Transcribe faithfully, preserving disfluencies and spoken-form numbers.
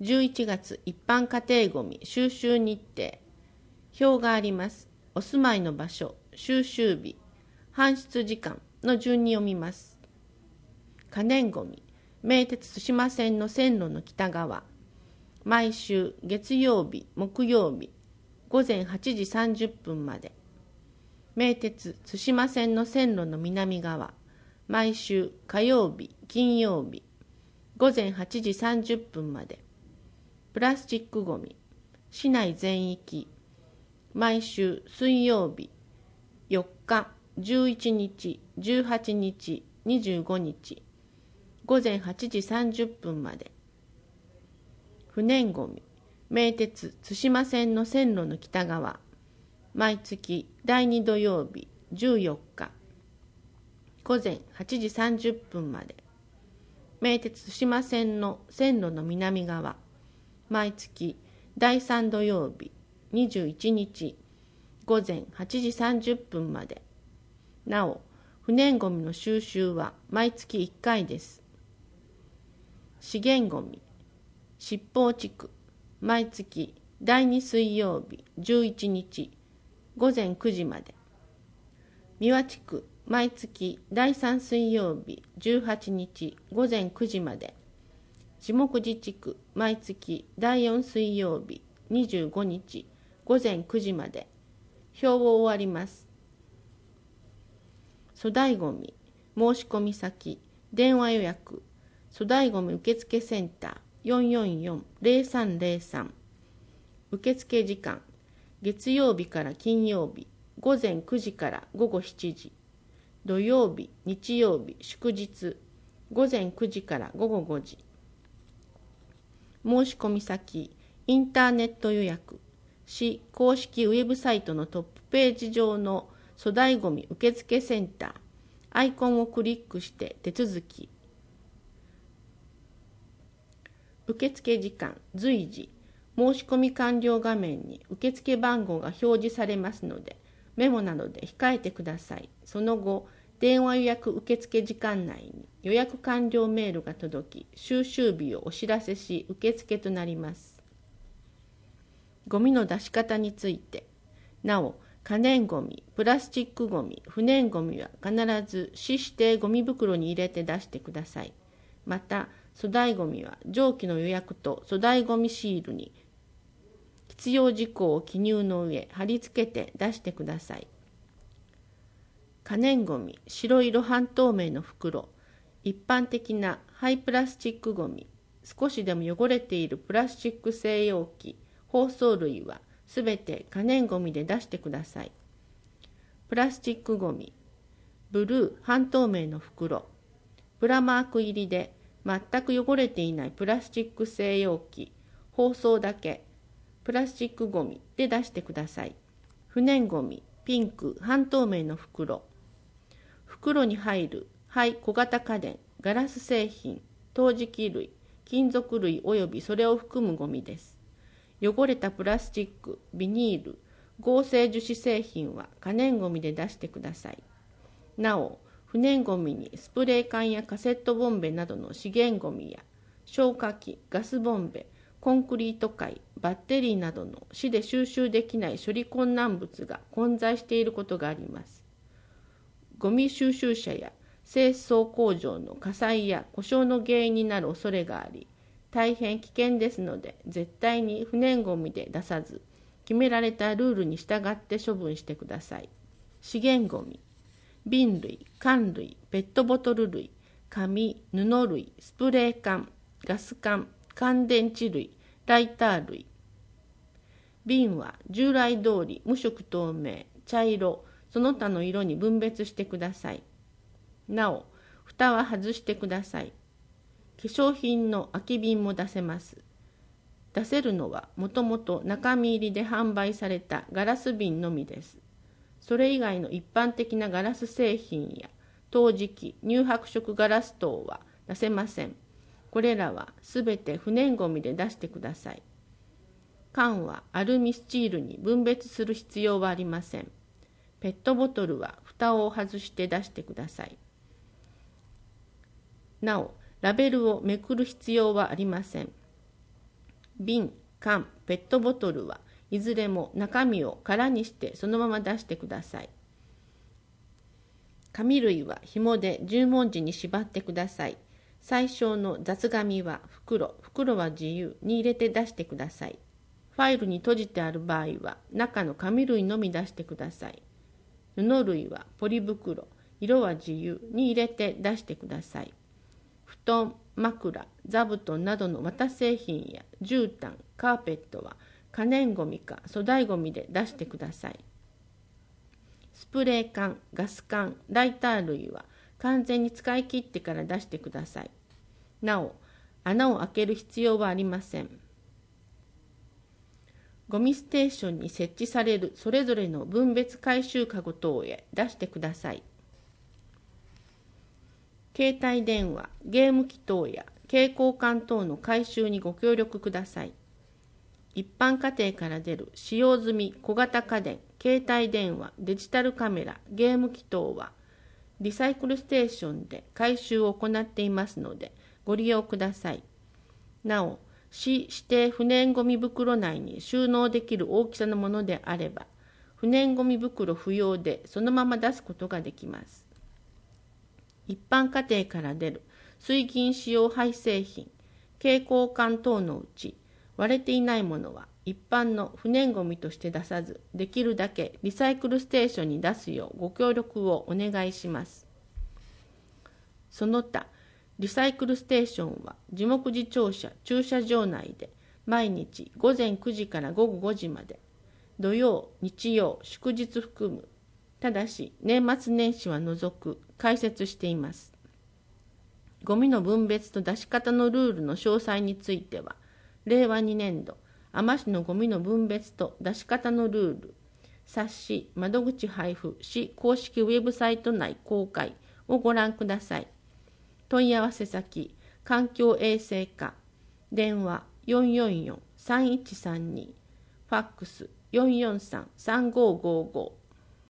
じゅういちがつ一般家庭ごみ収集日程。表があります。お住まいの場所、収集日、搬出時間の順に読みます。可燃ごみ、名鉄対馬線の線路の北側。毎週月曜日、木曜日、ごぜんはちじさんじゅっぷんまで。名鉄対馬線の線路の南側。毎週火曜日、金曜日、ごぜんはちじさんじゅっぷんまで。プラスチックごみ、市内全域。毎週水曜日、よっか、じゅういちにち、じゅうはちにち、にじゅうごにち、ごぜんはちじさんじゅっぷんまで。不燃ごみ、名鉄対馬線の線路の北側。毎月だいに土曜日、じゅうよっか、ごぜんはちじさんじゅっぷんまで。名鉄対馬線の線路の南側。毎月だいさん土曜日、にじゅういちにち、ごぜんはちじさんじゅっぷんまで。なお、不燃ごみの収集は毎月いっかいです。資源ごみ、七宝地区、毎月だいに水曜日、じゅういちにち、ごぜんくじまで。三輪地区、毎月だいさん水曜日、じゅうはちにち、ごぜんくじまで。下久地地区、毎月だいよん水曜日、にじゅうごにち、ごぜんくじまで。表を終わります。粗大ごみ、申し込み先、電話予約、粗大ごみ受付センター よんよんよん ゼロさんゼロさん。受付時間、月曜日から金曜日、ごぜんくじからごごしちじ。土曜日、日曜日、祝日、ごぜんくじからごごごじ。申し込み先、インターネット予約、市公式ウェブサイトのトップページ上の粗大ごみ受付センター、アイコンをクリックして手続き。受付時間、随時、申し込み完了画面に受付番号が表示されますので、メモなどで控えてください。その後、電話予約受付時間内に予約完了メールが届き、収集日をお知らせし、受付となります。ゴミの出し方について、なお、可燃ごみ、プラスチックごみ、不燃ごみは必ず市指定ごみ袋に入れて出してください。また、粗大ごみは上記の予約と粗大ごみシールに必要事項を記入の上、貼り付けて出してください。可燃ごみ、白色半透明の袋、一般的な廃プラスチックごみ、少しでも汚れているプラスチック製容器、包装類はすべて可燃ごみで出してください。プラスチックごみ、ブルー半透明の袋、プラマーク入りで全く汚れていないプラスチック製容器、包装だけ、プラスチックごみで出してください。不燃ごみ、ピンク半透明の袋、袋に入る廃小型家電、ガラス製品、陶磁器類、金属類およびそれを含むごみです。汚れたプラスチック、ビニール、合成樹脂製品は可燃ごみで出してください。なお、不燃ごみにスプレー缶やカセットボンベなどの資源ごみや消火器、ガスボンベ、コンクリート塊、バッテリーなどの市で収集できない処理困難物が混在していることがあります。ゴミ収集車や清掃工場の火災や故障の原因になる恐れがあり、大変危険ですので、絶対に不燃ごみで出さず、決められたルールに従って処分してください。資源ごみ、瓶類、缶類、ペットボトル類、紙、布類、スプレー缶、ガス缶、乾電池類、ライター類。瓶は従来通り無色透明、茶色、その他の色に分別してください。なお、蓋は外してください。化粧品の空き瓶も出せます。出せるのはもともと中身入りで販売されたガラス瓶のみです。それ以外の一般的なガラス製品や陶磁器、乳白色ガラス等は出せません。これらはすべて不燃ごみで出してください。缶はアルミスチールに分別する必要はありません。ペットボトルは蓋を外して出してください。なお、ラベルをめくる必要はありません。 瓶、缶、ペットボトルはいずれも中身を空にしてそのまま出してください。紙類は紐で十文字に縛ってください。最小の雑紙は袋、袋は自由に入れて出してください。ファイルに閉じてある場合は中の紙類のみ出してください。布類はポリ袋、色は自由に入れて出してください。布団、枕、座布団などの綿製品や絨毯、カーペットは可燃ごみか粗大ごみで出してください。スプレー缶、ガス缶、ライター類は完全に使い切ってから出してください。なお、穴を開ける必要はありません。ゴミステーションに設置されるそれぞれの分別回収かご等へ出してください。携帯電話、ゲーム機等や携行缶等の回収にご協力ください。一般家庭から出る使用済み小型家電、携帯電話、デジタルカメラ、ゲーム機等はリサイクルステーションで回収を行っていますのでご利用ください。なお、市指定不燃ごみ袋内に収納できる大きさのものであれば、不燃ごみ袋不要でそのまま出すことができます。一般家庭から出る水銀使用廃製品、携行缶等のうち割れていないものは一般の不燃ごみとして出さず、できるだけリサイクルステーションに出すようご協力をお願いします。その他、リサイクルステーションは樹木寺庁舎駐車場内で毎日ごぜんくじからごごごじまで、土曜、日曜、祝日含む、ただし年末年始は除く開設しています。ゴミの分別と出し方のルールの詳細については、れいわにねんど海士のゴミの分別と出し方のルール、冊子窓口配布市公式ウェブサイト内公開をご覧ください。問い合わせ先、環境衛生課、電話 よんよんよんさんいちさんに、ファックス よんよんさんさんごごご